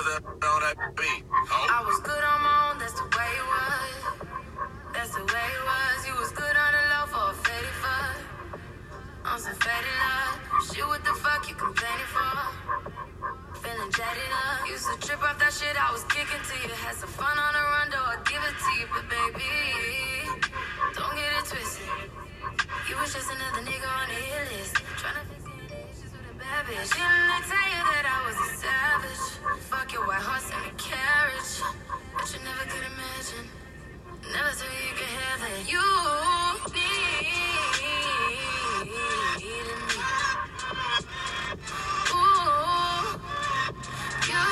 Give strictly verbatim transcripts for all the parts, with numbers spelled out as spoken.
on that beat. Oh. I was good on my own, that's the way it was. That's the way it was. You was good on the low for a faded fuck. On some faded love. Shit, what the fuck you complaining for? Feeling jaded up. Used to trip off that shit I was kicking to you. Had some fun on the run, though I give it to you. But baby, don't get it twisted. You was just another nigga on the hit list. Tryna fix any issues with a bad bitch. Didn't tell you that I was a savage. Fuck your white horse and a carriage. But you never could imagine. Never thought you could have it. You need me. Ooh, you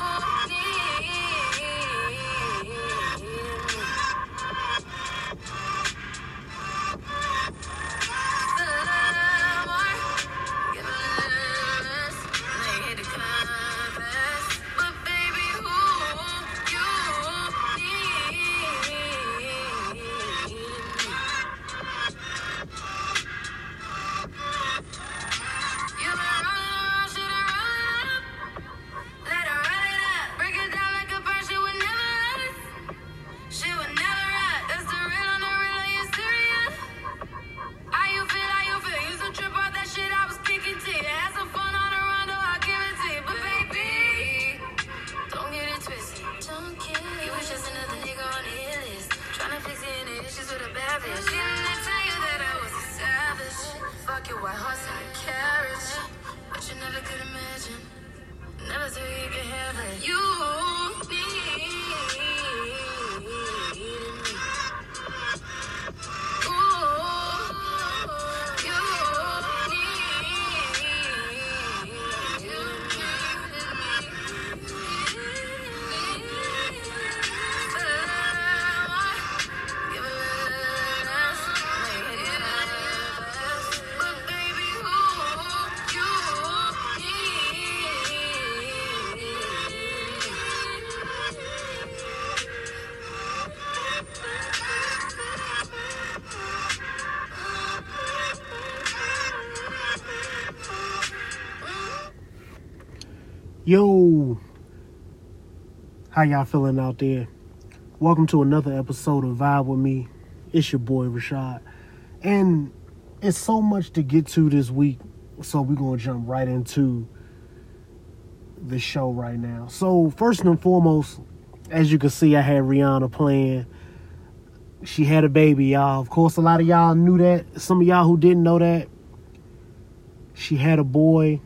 need me. Yo, how y'all feeling out there? Welcome to another episode of Vibe With Me. It's your boy Rashad, and it's so much to get to this week, so we're gonna jump right into the show right now. So first and foremost, as you can see, I had Rihanna playing. She had a baby, y'all. Of course, a lot of y'all knew that. Some of y'all who didn't know that, she had a boy.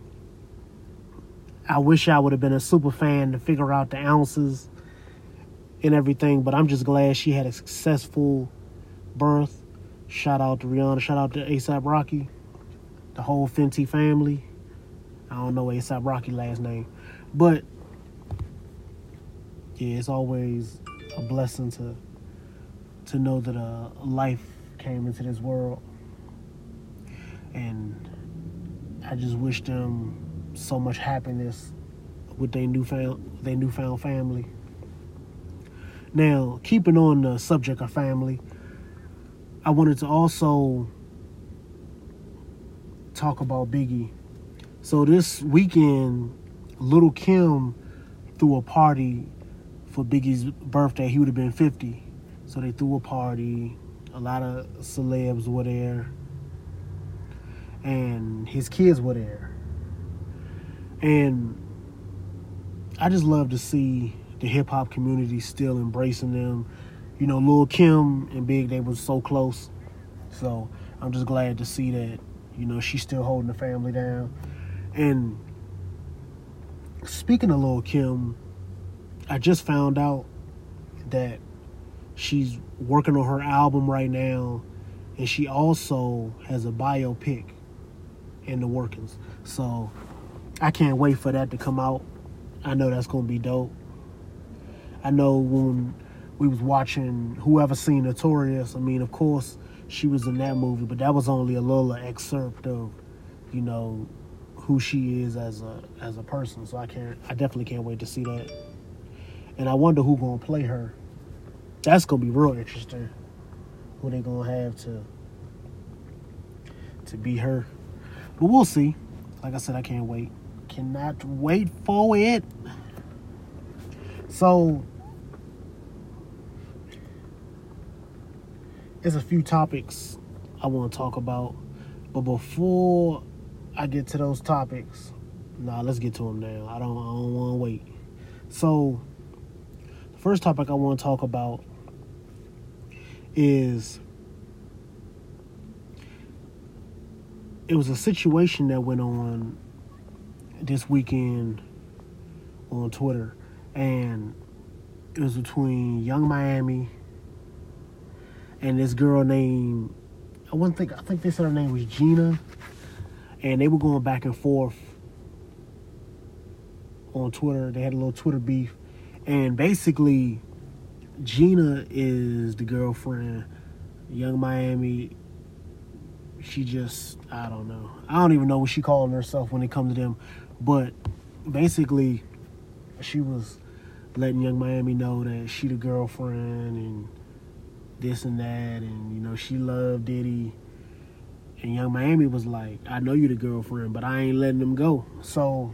I wish I would have been a super fan to figure out the ounces and everything, but I'm just glad she had a successful birth. Shout out to Rihanna. Shout out to A$AP Rocky, the whole Fenty family. I don't know A$AP Rocky last name, but yeah, it's always a blessing to to know that a life came into this world, and I just wish them so much happiness with their newfound their newfound family. Now, keeping on the subject of family, I wanted to also talk about Biggie. So this weekend, Lil' Kim threw a party for Biggie's birthday. He would have been fifty. So they threw a party. A lot of celebs were there. And his kids were there. And I just love to see the hip-hop community still embracing them. You know, Lil' Kim and Big, they were so close. So I'm just glad to see that, you know, she's still holding the family down. And speaking of Lil' Kim, I just found out that she's working on her album right now, and she also has a biopic in the workings. So I can't wait for that to come out. I know that's going to be dope. I know when we was watching Whoever Seen Notorious, I mean, of course, she was in that movie, but that was only a little excerpt of, you know, who she is as a as a person. So I can't, I definitely can't wait to see that. And I wonder who going to play her. That's going to be real interesting. Who they going to have to to be her. But we'll see. Like I said, I can't wait. Cannot wait for it. So, there's a few topics I want to talk about. But before I get to those topics, nah, let's get to them now. I don't, I don't want to wait. So, the first topic I want to talk about is it was a situation that went on this weekend on Twitter, and it was between Young Miami and this girl named, I wouldn't think I think they said her name was Gina, and they were going back and forth on Twitter. They had a little Twitter beef, and basically Gina is the girlfriend. Young Miami, she just, I don't know. I don't even know what she calling herself when it comes to them. But basically, she was letting Young Miami know that she the girlfriend and this and that. And, you know, she loved Diddy. And Young Miami was like, I know you the girlfriend, but I ain't letting them go. So,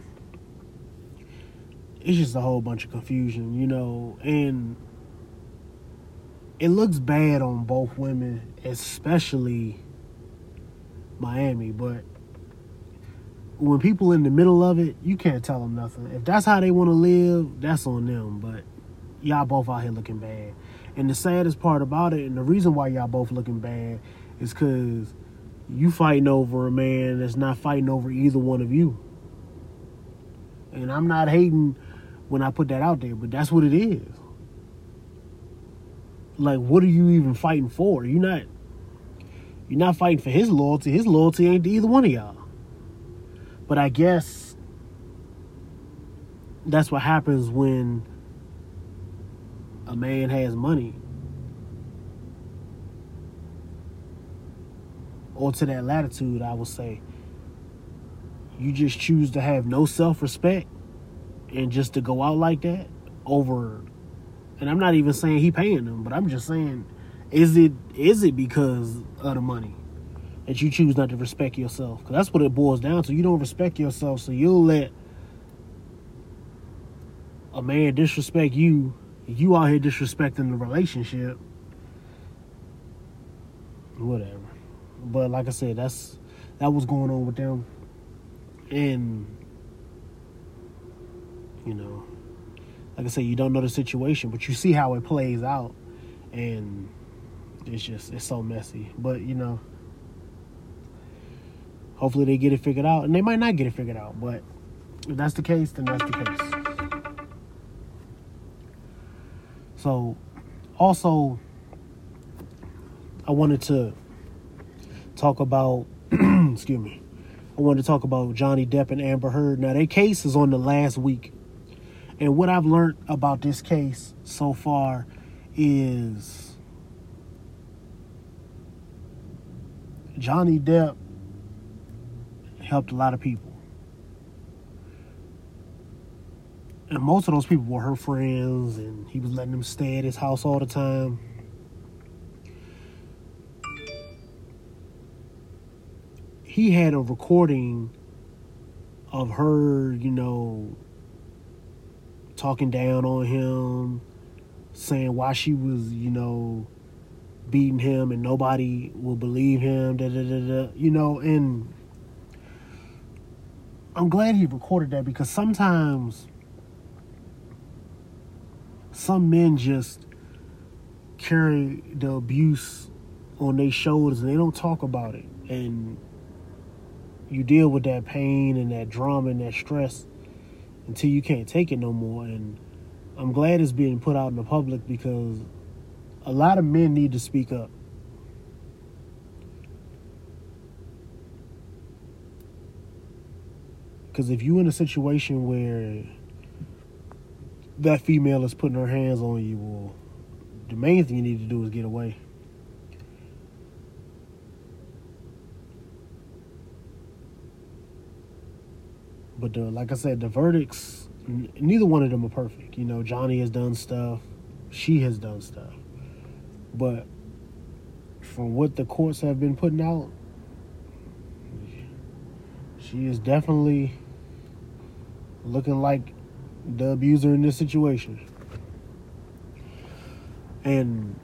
it's just a whole bunch of confusion, you know. And it looks bad on both women, especially Miami, but when people in the middle of it, you can't tell them nothing. If that's how they want to live, that's on them, but y'all both out here looking bad. And the saddest part about it, and the reason why y'all both looking bad, is because you fighting over a man that's not fighting over either one of you. And I'm not hating when I put that out there, but that's what it is. Like, what are you even fighting for? You're not You're not fighting for his loyalty. His loyalty ain't to either one of y'all. But I guess that's what happens when a man has money. Or to that latitude, I would say. You just choose to have no self-respect and just to go out like that over, and I'm not even saying he paying them, but I'm just saying, Is it is it because of the money that you choose not to respect yourself? Because that's what it boils down to. You don't respect yourself, so you'll let a man disrespect you. You out here disrespecting the relationship. Whatever. But like I said, that's that was going on with them. And, you know, like I said, you don't know the situation, but you see how it plays out. And it's just, it's so messy. But, you know, hopefully they get it figured out. And they might not get it figured out. But if that's the case, then that's the case. So, also, I wanted to talk about, excuse me, I wanted to talk about Johnny Depp and Amber Heard. Now, their case is on the last week. And what I've learned about this case so far is Johnny Depp helped a lot of people. And most of those people were her friends, and he was letting them stay at his house all the time. He had a recording of her, you know, talking down on him, saying why she was, you know, beating him and nobody will believe him, da da da da, you know, and I'm glad he recorded that, because sometimes some men just carry the abuse on their shoulders and they don't talk about it. And you deal with that pain and that drama and that stress until you can't take it no more. And I'm glad it's being put out in the public, because a lot of men need to speak up. Because if you're in a situation where that female is putting her hands on you, well, the main thing you need to do is get away. But the, like I said, the verdicts, n- neither one of them are perfect. You know, Johnny has done stuff. She has done stuff. But from what the courts have been putting out, she is definitely looking like the abuser in this situation. And,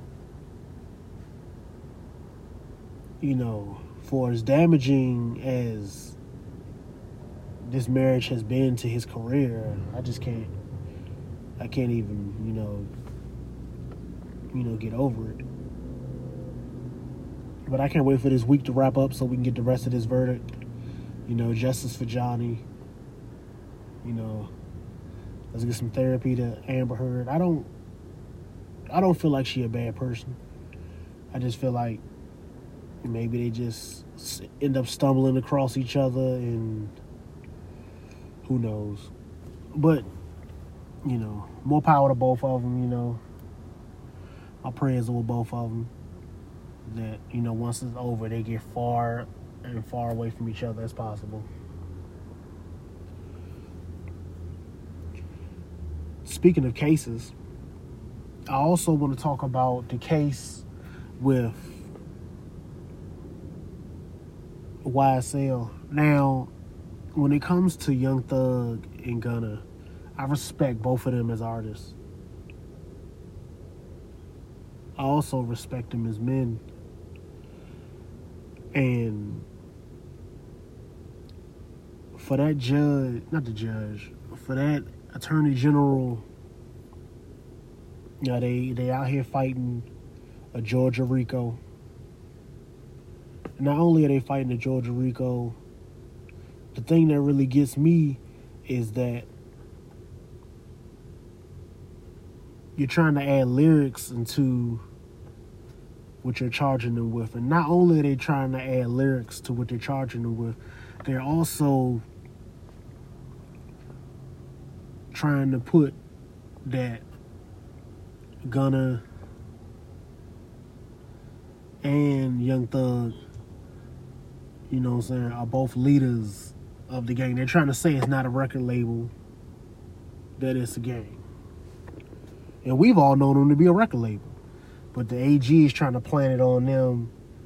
you know, for as damaging as this marriage has been to his career, I just can't, I can't even, you know, you know, get over it. But I can't wait for this week to wrap up so we can get the rest of this verdict. You know, justice for Johnny. You know, let's get some therapy to Amber Heard. I don't, I don't feel like she a bad person. I just feel like maybe they just end up stumbling across each other, and who knows. But, you know, more power to both of them, you know. My prayers are with both of them. That, you know, once it's over, they get far and far away from each other as possible. Speaking of cases, I also want to talk about the case with Y S L. Now, when it comes to Young Thug and Gunna, I respect both of them as artists. I also respect them as men. And for that judge, not the judge, for that attorney general, you know, they, they out here fighting a Georgia RICO. Not only are they fighting a Georgia RICO, the thing that really gets me is that you're trying to add lyrics into what you're charging them with. And not only are they trying to add lyrics to what they're charging them with, they're also trying to put that Gunna and Young Thug, you know what I'm saying, are both leaders of the gang. They're trying to say it's not a record label, that it's a gang. And we've all known them to be a record label. But the A G is trying to plant it on them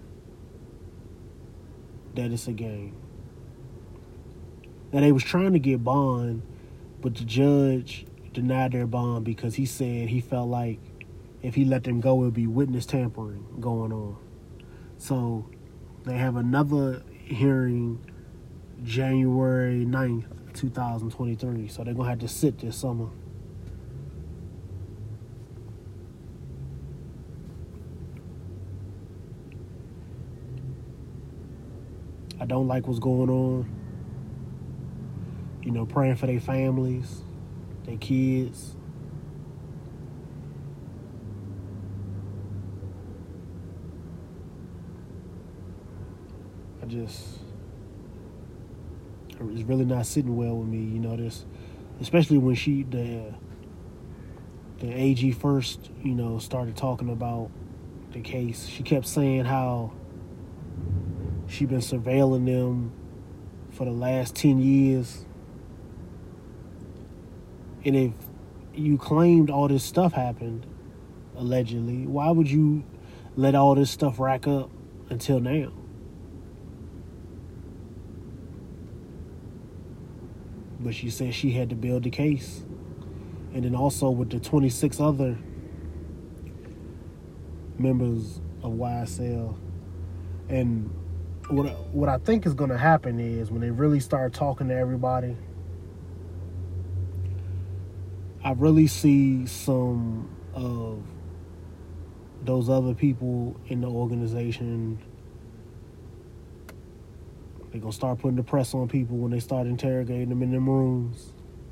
that it's a gang. Now, they was trying to get bond, but the judge denied their bond because he said he felt like if he let them go, it would be witness tampering going on. So they have another hearing January ninth, twenty twenty-three. So they're going to have to sit this summer. I don't like what's going on. You know, praying for their families, their kids. I just, it's really not sitting well with me, you know, this, especially when she, the, the A G first, you know, started talking about the case. She kept saying how she been surveilling them for the last ten years. And if you claimed all this stuff happened, allegedly, why would you let all this stuff rack up until now? But she said she had to build the case. And then also with the twenty-six other members of Y S L. And what, what I think is going to happen is when they really start talking to everybody, I really see some of those other people in the organization, they're going to start putting the press on people when they start interrogating them in them rooms.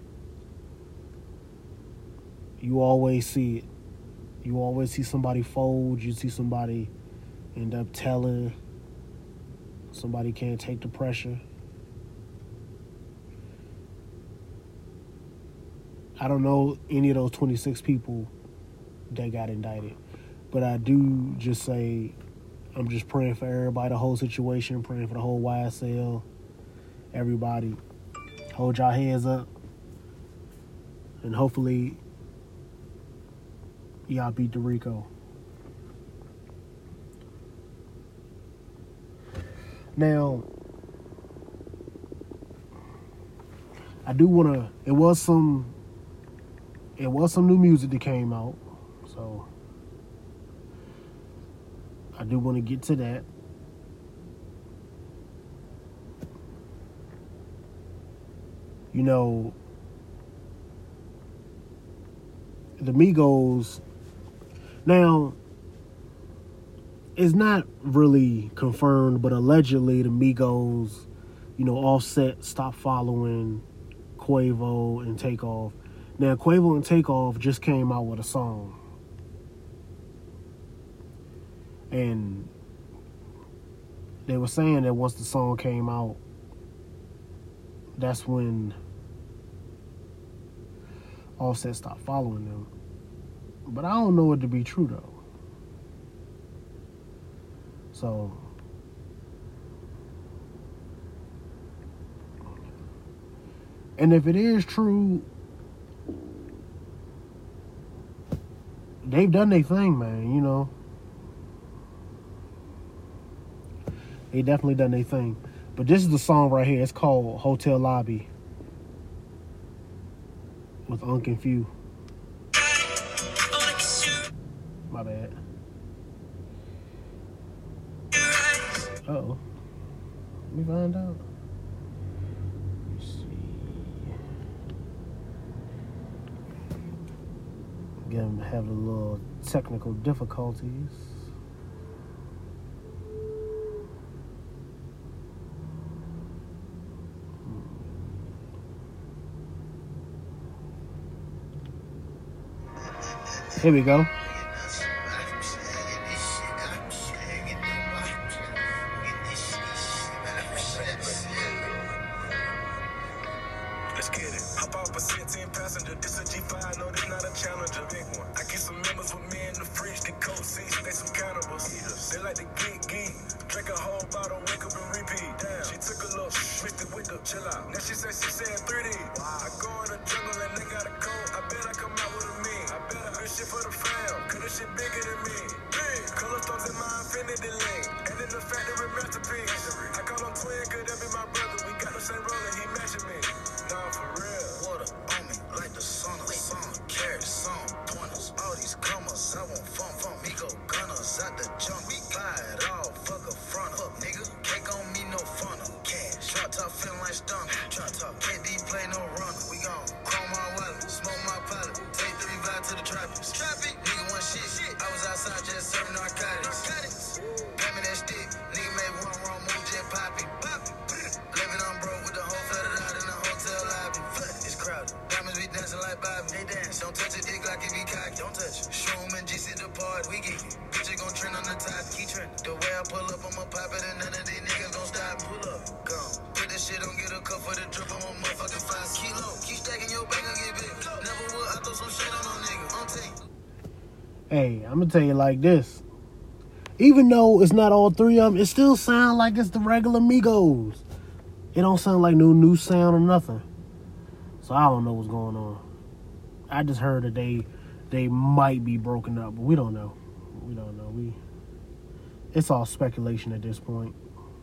You always see it. You always see somebody fold. You see somebody end up telling. Somebody can't take the pressure. I don't know any of those twenty-six people that got indicted. But I do just say, I'm just praying for everybody, the whole situation, praying for the whole Y S L. Everybody, hold y'all heads up. And hopefully, y'all beat the RICO. Now, I do want to, it was some, it was some new music that came out. So, I do want to get to that. You know, the Migos, now, it's not really confirmed, but allegedly the Migos, you know, Offset stopped following Quavo and Takeoff. Now, Quavo and Takeoff just came out with a song. And they were saying that once the song came out, that's when Offset stopped following them. But I don't know it to be true, though. So, and if it is true, they've done their thing, man, you know. They definitely done their thing. But this is the song right here. It's called Hotel Lobby with Unc and Few. My bad. Uh-oh. Let me find out. Let's see. Again, having a little technical difficulties. Here we go. Let's get it. Hop off a seventeen passenger. This a G five. No, this not a Challenger. Big one. I get some members with me in the fridge. They cold seats. They some cannibals. They like to geek geek. Drink a whole bottle. Wake up and repeat. Damn. She took a look. Mixed it with the chill out. Now she said she said three D. Wow. I go in the jungle and they got a coat. I bet I come out with a mean. I bet I do shit for the fam. Cause this shit bigger than me. Big. Color stones in my infinity lane. And in the factory masterpiece. I call him twin. Could that be my brother? We got the same roller. He matching me. Nah, for real. Water on me like the sun of sun. Carrots, some pointers. All these comers, I want fun from me. Go gunners out the jump. We buy it all. Fuck a front up, nigga. Cake on me, no funnel. Cash. Drop top feeling like stunner. Drop top. Can't be play no runner. We gon' chrome my wallet. Smoke my pilot. Take three vibe to the tropics. Traffic. Nigga want shit. shit. I was outside just serving narcotics. Narcotics. Pay me that stick. Nigga made one wrong move, just pop it. Pop it. Living on broke with the whole flooded out in the hotel lobby. It's crowded. Diamonds be dancing like Bobby. They dance. Don't touch it, dick like it be cocky. Don't touch it. Shroom and G C the part. We get it. Bitch gon' trend on the top. Keep trending. The way I pull up, I'ma pop it and none of these niggas gon' stop. Pull up. Gone. Put this shit on, get a cup for the drip. I'm a motherfucking five kilo. Keep stacking your bank, I'll get big. Never would. I throw some shit on no nigga. On team. Hey, I'm gonna tell you like this. Even though it's not all three of them, it still sound like it's the regular Migos. It don't sound like no new sound or nothing. So I don't know what's going on. I just heard that they they might be broken up, but we don't know. We don't know. We it's all speculation at this point.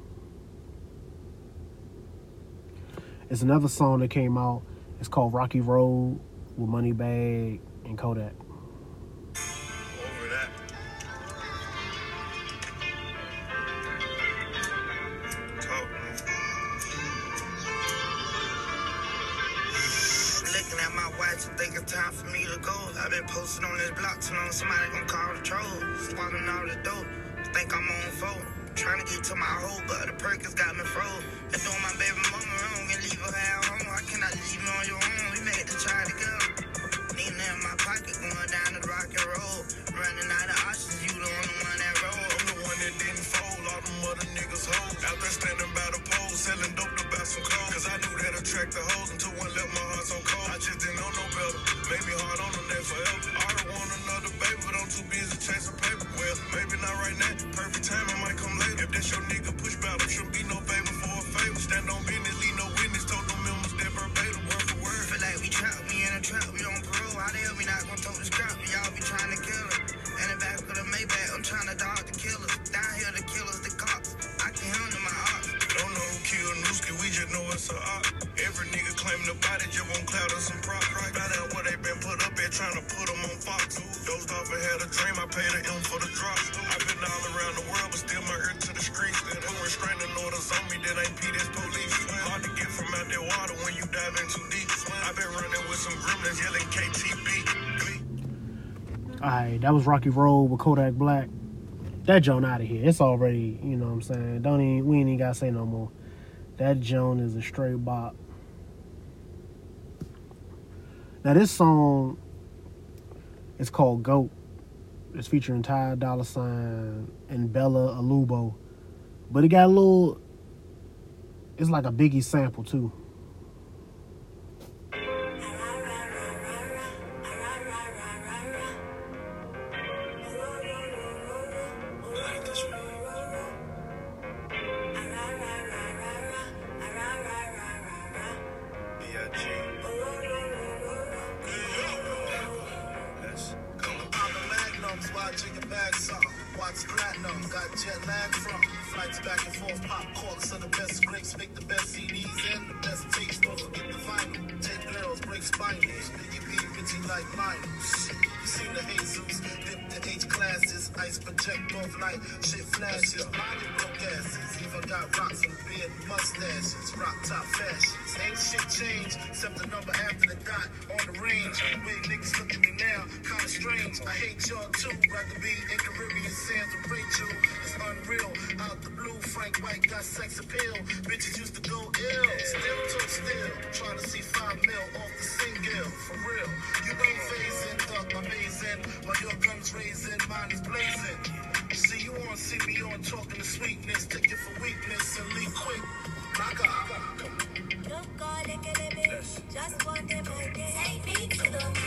It's another song that came out. It's called Rocky Road with Moneybagg and Kodak. Over that. Looking at my watch and think it's time for me to go. I've been posted on this block too long, somebody gon' call the troll. Swallowing all the dope, think I'm on phone. Trying to get to my hole, but the Perkins got me froze. And doing my baby mama wrong and leave her at home. How can I leave you on your own? We made the try to go. Nina in my pocket, going down the rock and roll. Running out of options, you the only one that roll. I'm the one that didn't fold, all them other niggas hold. Out there standing by the pole, selling dope to buy some clothes. Cause I knew that attract the hoes until one left my heart so cold. I just didn't know no better, made me hard on them that forever. I don't want another baby, but I'm too busy chasing paper. Well, maybe not right now, perfect timing might come later. If that's your nigga, push battle, shouldn't be no favor for a favor. Stand on business, leave no witness, told them members that verbatim, word for word. Feel like we trapped, we in a trap, we on parole. How the hell we not gonna talk the scrap? Y'all be trying to kill us. In the back of the Maybach, I'm trying to dog the killers. Down here, the killers, the cops. I can handle my ops. Don't know who killed Nooski, we just know it's a op. Every nigga claiming the body just won't cloud us some prop. Right out there where they been put up at, trying to put them on Fox. Dozed off and had a dream, I paid a M for the drops. I've been all around the world. Alright, that was Rocky Road with Kodak Black. That Joan out of here. It's already, you know what I'm saying. Don't even, we ain't even gotta say no more. That Joan is a straight bop. Now this song is called GOAT. It's featuring Ty Dolla Sign and Bella Alubo. But it got a little, it's like a Biggie sample too. Watch platinum, got jet lag from flights back and forth, pop corks are the best grapes, make the best C Ds and the best tapes. Don't forget the vinyl, take girls, break spinals, then you be bitchy like Miles. You seen the Jesus, dip the H classes, ice project off night, shit flashes, body broke asses, even got rocks and beard mustaches, rock top fashions. Ain't shit changed, except the number after the dot on the range. The way niggas look at me now, kinda strange. I hate y'all too, rather be in Caribbean sands with Rachel. It's unreal, out the blue, Frank White got sex appeal. Bitches used to go ill, still took still. Trying to see five mil off the single, for real. You ain't phasing, thug amazing, while your gun's raising, mine is blazing. See you on, see me on, talking to sweetness, take it for weakness and leave quick. My God. Just one day, take me to the moon.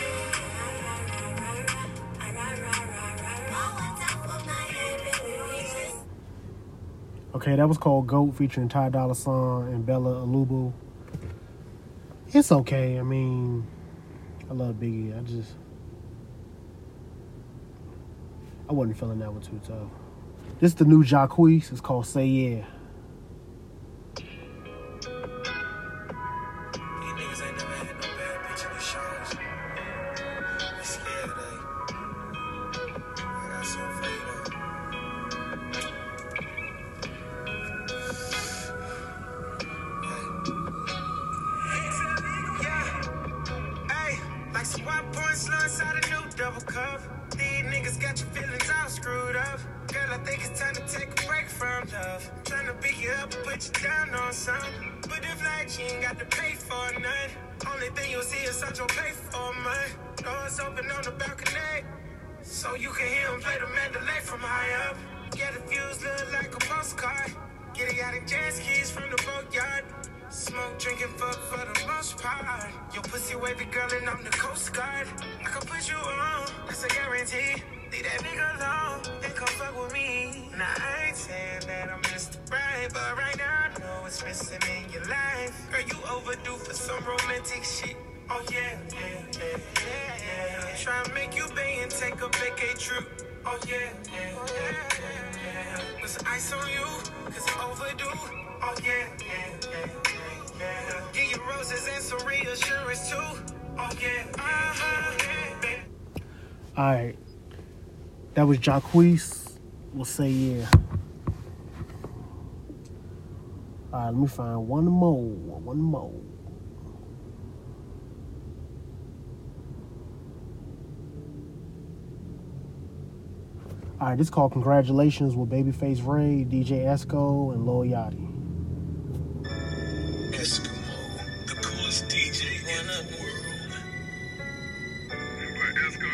Okay, that was called GOAT featuring Ty Dolla Sign and Bella Alubo. It's okay. I mean, I love Biggie. I just, I wasn't feeling that one too tough. This is the new Jacquees. It's called Say Yeah. So you can hear him play the mandolin from high up. Yeah, the views look like a postcard. Get it out in jet skis from the boatyard. Smoke, drinking, fuck for the most part. Your pussy wavy girl and I'm the Coast Guard. I can put you on, that's a guarantee. Leave that nigga alone and come fuck with me. Now I ain't saying that I'm Mister Right, but right now I know what's missing in your life. Girl, you overdue for some romantic shit. Oh yeah, yeah, yeah, yeah, yeah. Try and make you pay and take a vacay trip. Oh yeah, yeah, yeah, yeah. Put some ice on you, cause it's overdue. Oh yeah, yeah, yeah, yeah, yeah. Give you roses and some reassurance too. Oh yeah, uh-huh, yeah. Alright. That was Jacquees. We'll say yeah. Alright, let me find one more. One more. Alright, this is called Congratulations with Babyface Ray, D J Esco, and Lil Yachty. Eskimo, the coolest D J in the world. Esco,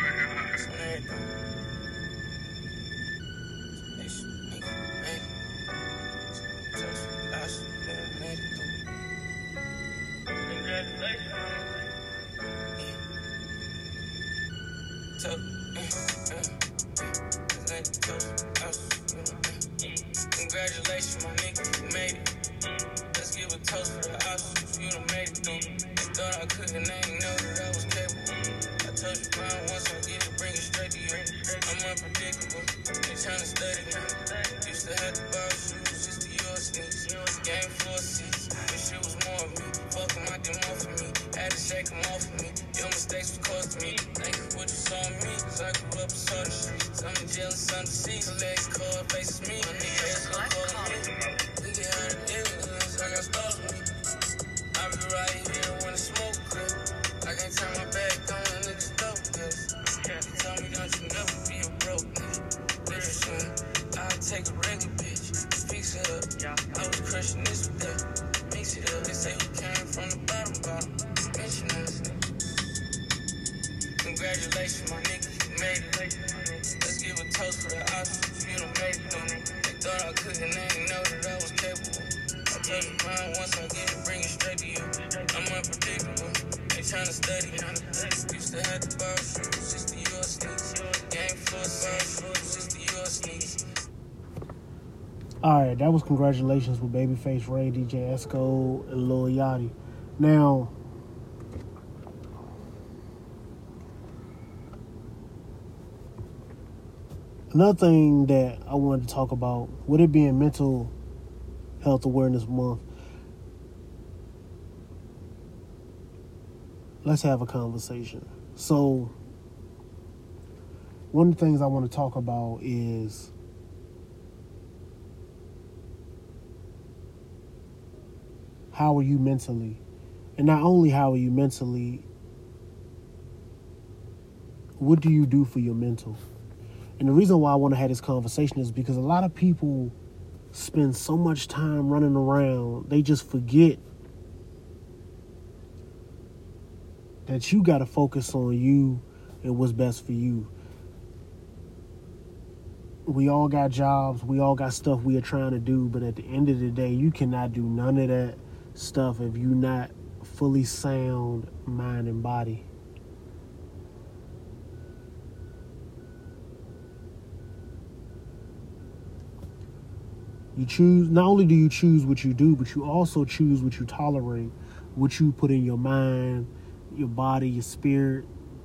congratulations, my nigga, you made it. Let's give a toast for the options, you done made it through. Thought I couldn't, I ain't know that I was capable. I told you grind once, I get it, bring it straight to you. I'm unpredictable, they tryna study me. Used to have to borrow shoes just to yours sneaks. Game full of seats, wish it was more of me. Fuck them, I did more for me. Had to shake them off of me. Your mistakes was costing me. Thank you for what you saw in me, cause I grew up and saw the streets. I'm jealous under seats, legs cold, faces me. My nigga ass gon' call me. We get out of dividends, I got stars with me. I be right here when the smoke clear. I can't turn my back congratulations, my nigga, you made it. Let's give a toast for the options, you done made it. They thought I couldn't, they didn't know that I was capable. I told the grind once I get it, bring it straight to you. I'm unpredictable, ain't tryna study. Used to have to borrow shoes, just the U S sneaks. Game full of borrow shoes, just the U S sneaks. Alright, that was Congratulations with Babyface Ray, D J Esco, and Lil Yachty. Now, another thing that I wanted to talk about, with it being Mental Health Awareness Month, let's have a conversation. So, one of the things I want to talk about is how are you mentally? And not only how are you mentally, what do you do for your mental? And the reason why I want to have this conversation is because a lot of people spend so much time running around, they just forget that you got to focus on you and what's best for you. We all got jobs, we all got stuff we are trying to do, but at the end of the day, you cannot do none of that stuff if you're not fully sound mind and body. You choose, not only do you choose what you do, but you also choose what you tolerate, what you put in your mind, your body, your spirit,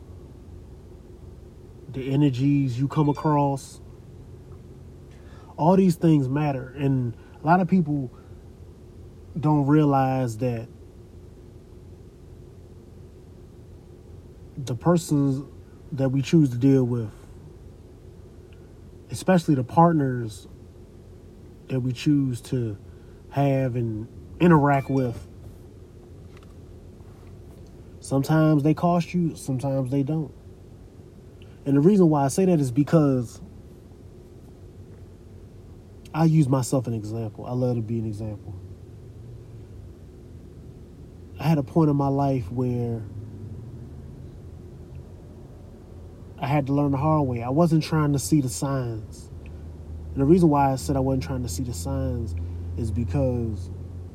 the energies you come across. All these things matter, and a lot of people don't realize that the persons that we choose to deal with, especially the partners that we choose to have and interact with, sometimes they cost you, sometimes they don't. And the reason why I say that is because I use myself as an example. I love to be an example. I had a point in my life where I had to learn the hard way. I wasn't trying to see the signs. And the reason why I said I wasn't trying to see the signs is because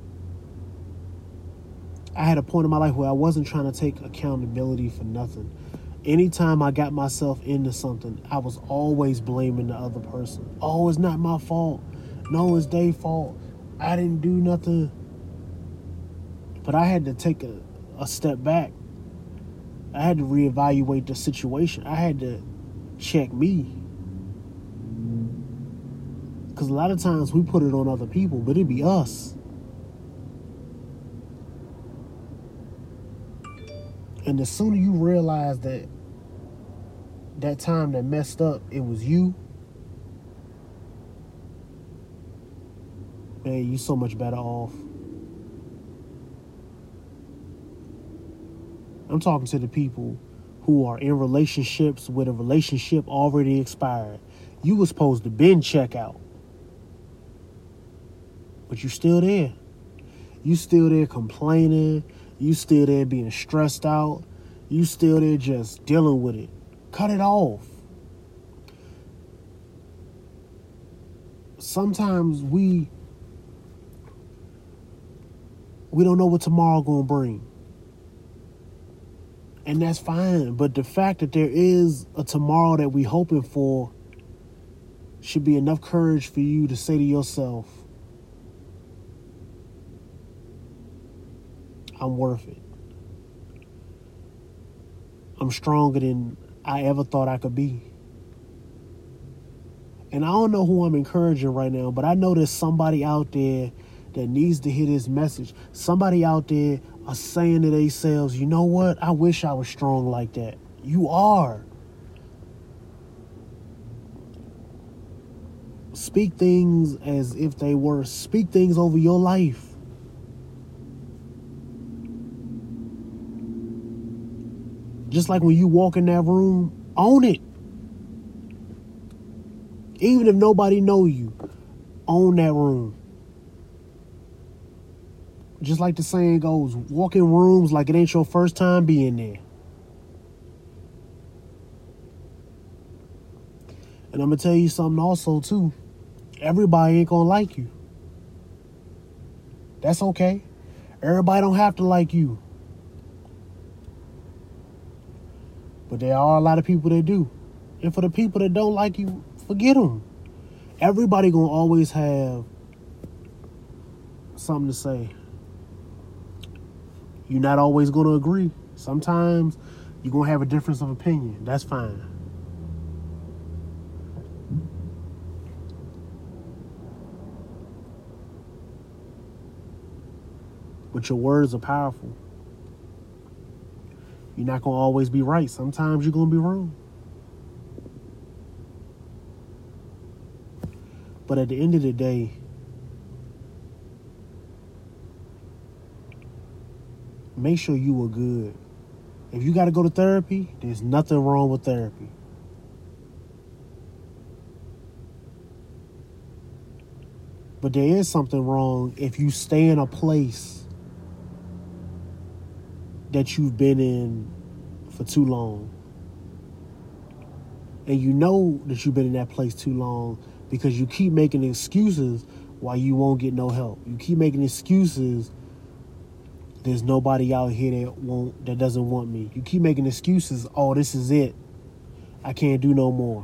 I had a point in my life where I wasn't trying to take accountability for nothing. Anytime I got myself into something, I was always blaming the other person. Oh, it's not my fault. No, it's their fault. I didn't do nothing. But I had to take a, a step back. I had to reevaluate the situation. I had to check me. Because a lot of times we put it on other people, but it'd be us. And the sooner you realize that that time that messed up, it was you, man, you so much better off. I'm talking to the people who are in relationships with a relationship already expired. You were supposed to been check out, but you still there. You still there complaining. You still there being stressed out. You still there just dealing with it. Cut it off. Sometimes we we don't know what tomorrow gonna bring. And that's fine. But the fact that there is a tomorrow that we hoping for should be enough courage for you to say to yourself, I'm worth it. I'm stronger than I ever thought I could be. And I don't know who I'm encouraging right now, but I know there's somebody out there that needs to hear this message. Somebody out there are saying to themselves, you know what? I wish I was strong like that. You are. Speak things as if they were. Speak things over your life. Just like when you walk in that room, own it. Even if nobody know you, own that room. Just like the saying goes, walk in rooms like it ain't your first time being there. And I'm going to tell you something also, too. Everybody ain't going to like you. That's okay. Everybody don't have to like you. But there are a lot of people that do. And for the people that don't like you, forget them. Everybody going to always have something to say. You're not always going to agree. Sometimes you're going to have a difference of opinion. That's fine. But your words are powerful. You're not going to always be right. Sometimes you're going to be wrong. But at the end of the day, make sure you are good. If you got to go to therapy, there's nothing wrong with therapy. But there is something wrong if you stay in a place that you've been in for too long. And you know that you've been in that place too long because you keep making excuses why you won't get no help. You keep making excuses. There's nobody out here that won't, that doesn't want me. You keep making excuses. Oh, this is it. I can't do no more.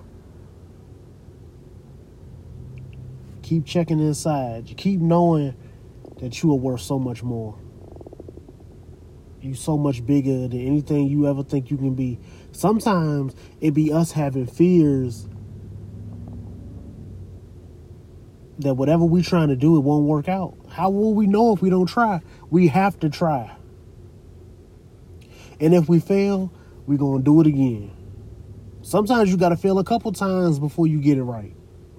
Keep checking inside. You keep knowing that you are worth so much more. You so much bigger than anything you ever think you can be. Sometimes it be us having fears that whatever we trying to do, it won't work out. How will we know if we don't try? We have to try. And if we fail, we're going to do it again. Sometimes you got to fail a couple times before you get it right.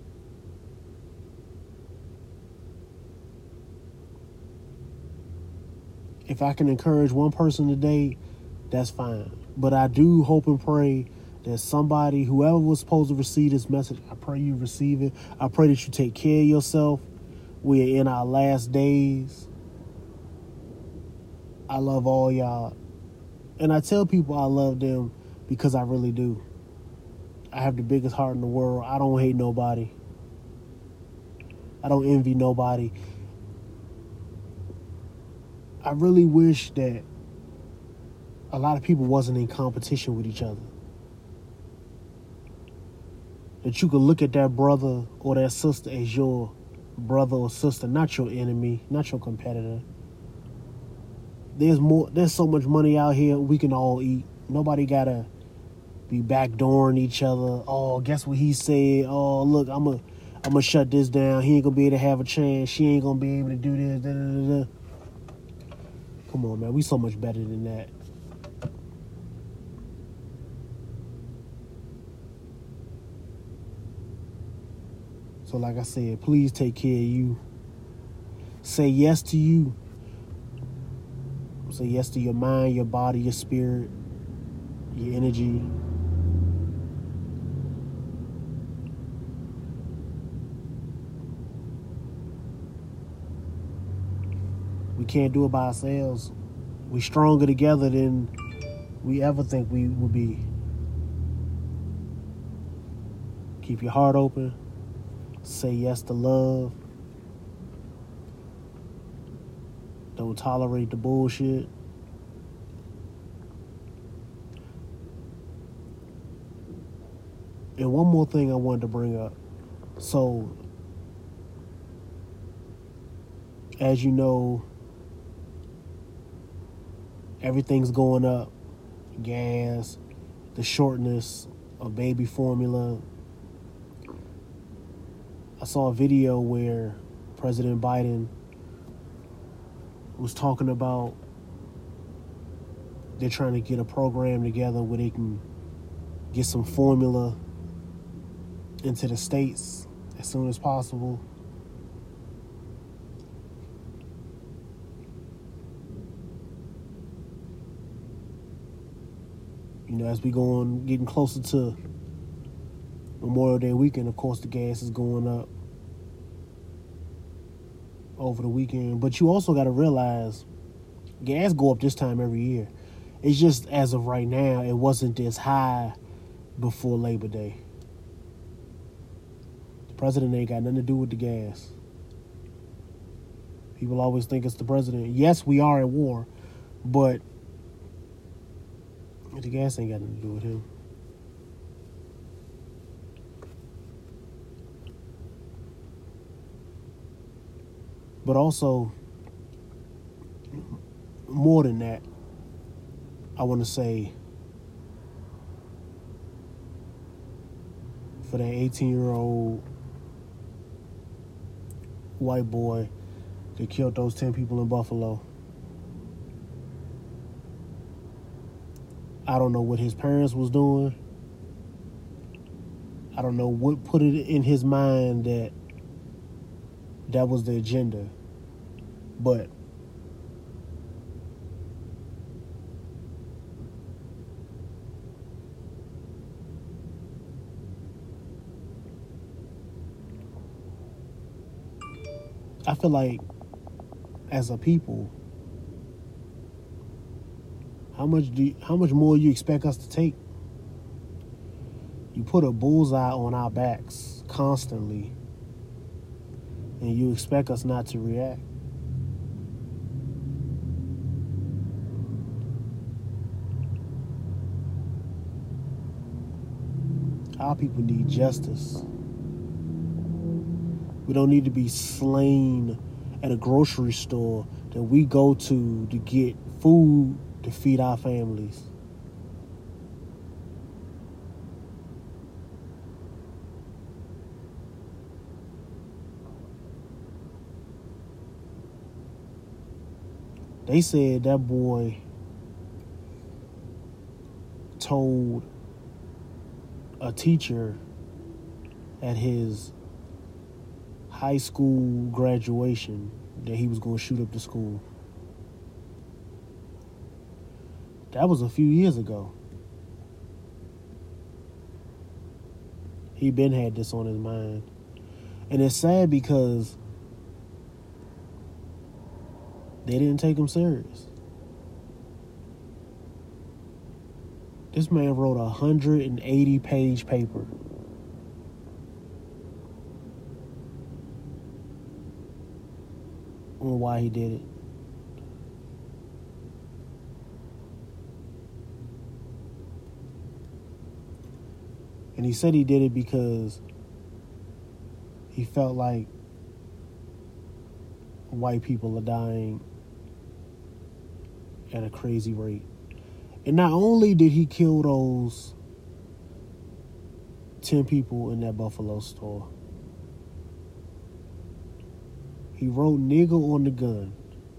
If I can encourage one person today, that's fine. But I do hope and pray that somebody, whoever was supposed to receive this message, I pray you receive it. I pray that you take care of yourself. We're in our last days. I love all y'all. And I tell people I love them because I really do. I have the biggest heart in the world. I don't hate nobody. I don't envy nobody. I really wish that a lot of people wasn't in competition with each other. That you could look at that brother or that sister as your brother or sister, not your enemy, not your competitor. There's more. There's so much money out here we can all eat. Nobody gotta be backdooring each other. Oh, guess what he said? Oh, look, I'm gonna I'm gonna shut this down. He ain't gonna be able to have a chance. She ain't gonna be able to do this. Da, da, da, da. Come on, man. We so much better than that. So like I said, please take care of you. Say yes to you. Say yes to your mind, your body, your spirit, your energy. We can't do it by ourselves. We're stronger together than we ever think we will be. Keep your heart open. Say yes to love. Don't tolerate the bullshit. And one more thing I wanted to bring up. So, as you know, everything's going up. Gas, the shortness of baby formula. I saw a video where President Biden was talking about they're trying to get a program together where they can get some formula into the states as soon as possible. You know, as we go on, getting closer to Memorial Day weekend, of course, the gas is going up over the weekend. But you also got to realize gas go up this time every year. It's just as of right now, it wasn't this high before Labor Day. President ain't got nothing to do with the gas. People always think it's the president. Yes, we are at war, but the gas ain't got nothing to do with him. But also, more than that, I want to say for that eighteen-year-old white boy that killed those ten people in Buffalo, I don't know what his parents was doing. I don't know what put it in his mind that that was the agenda. But I feel like as a people, how much do you, how much more you expect us to take? You put a bullseye on our backs constantly, and you expect us not to react. Our people need justice. We don't need to be slain at a grocery store that we go to to get food to feed our families. They said that boy told a teacher at his high school graduation that he was going to shoot up the school. That was a few years ago. He been had this on his mind. And it's sad because they didn't take him serious. This man wrote a one hundred eighty page paper on why he did it. And he said he did it because he felt like white people are dying at a crazy rate. And not only did he kill those ten people in that Buffalo store, he wrote nigger on the gun.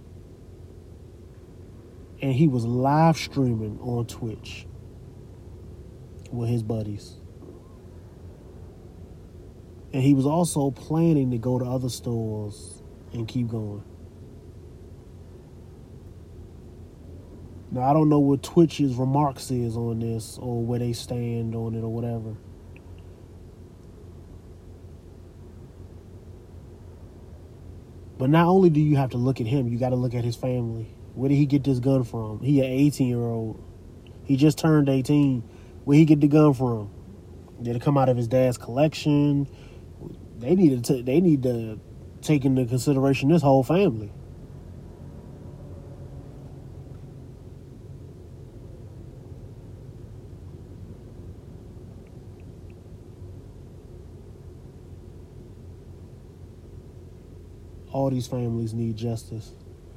And he was live streaming on Twitch with his buddies. And he was also planning to go to other stores and keep going. Now, I don't know what Twitch's remarks is on this or where they stand on it or whatever. But not only do you have to look at him, you got to look at his family. Where did he get this gun from? He an eighteen-year-old. He just turned eighteen. Where he get the gun from? Did it come out of his dad's collection? They need to. T- they need to take into consideration this whole family. All these families need justice.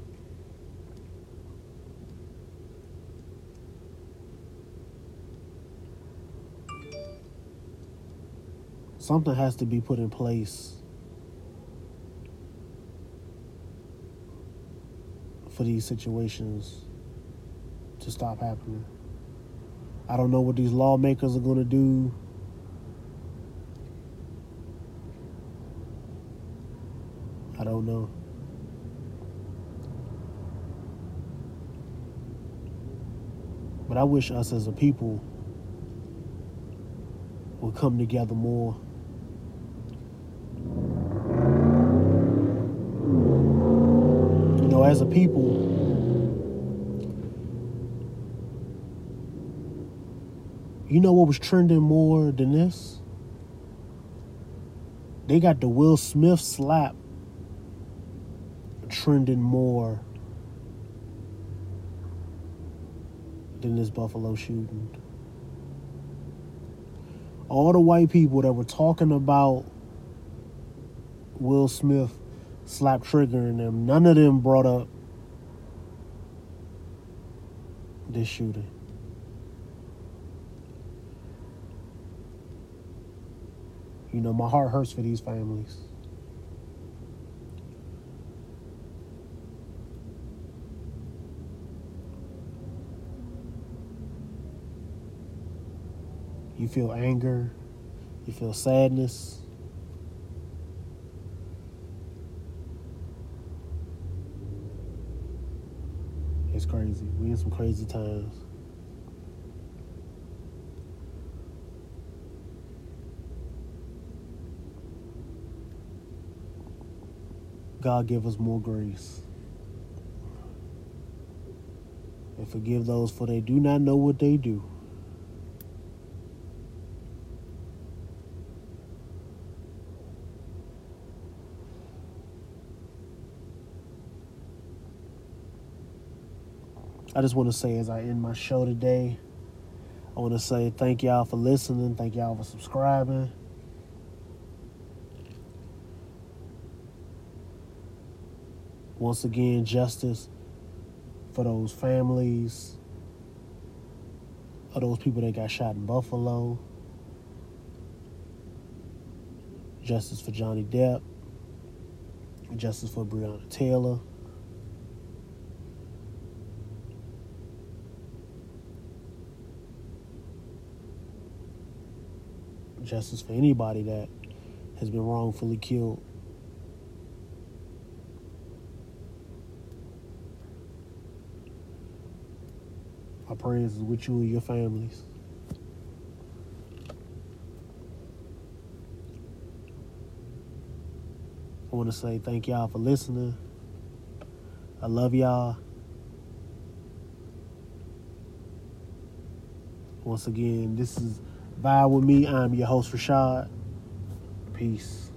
Something has to be put in place for these situations to stop happening. I don't know what these lawmakers are going to do. I don't know. But I wish us as a people would come together more. You know, as a people, you know what was trending more than this? they got the Will Smith slap trending more than this Buffalo shooting. All the white people that were talking about Will Smith slap triggering them, none of them brought up this shooting. You know, my heart hurts for these families. You feel anger. You feel sadness. It's crazy. We in some crazy times. God give us more grace. And forgive those, for they do not know what they do. I just want to say, as I end my show today, I want to say thank y'all for listening. Thank y'all for subscribing. Once again, justice for those families of those people that got shot in Buffalo. Justice for Johnny Depp. Justice for Breonna Taylor. Justice for anybody that has been wrongfully killed. My prayers is with you and your families. I want to say thank y'all for listening. I love y'all. Once again, this is Vibe With Me. I'm your host, Rashad. Peace.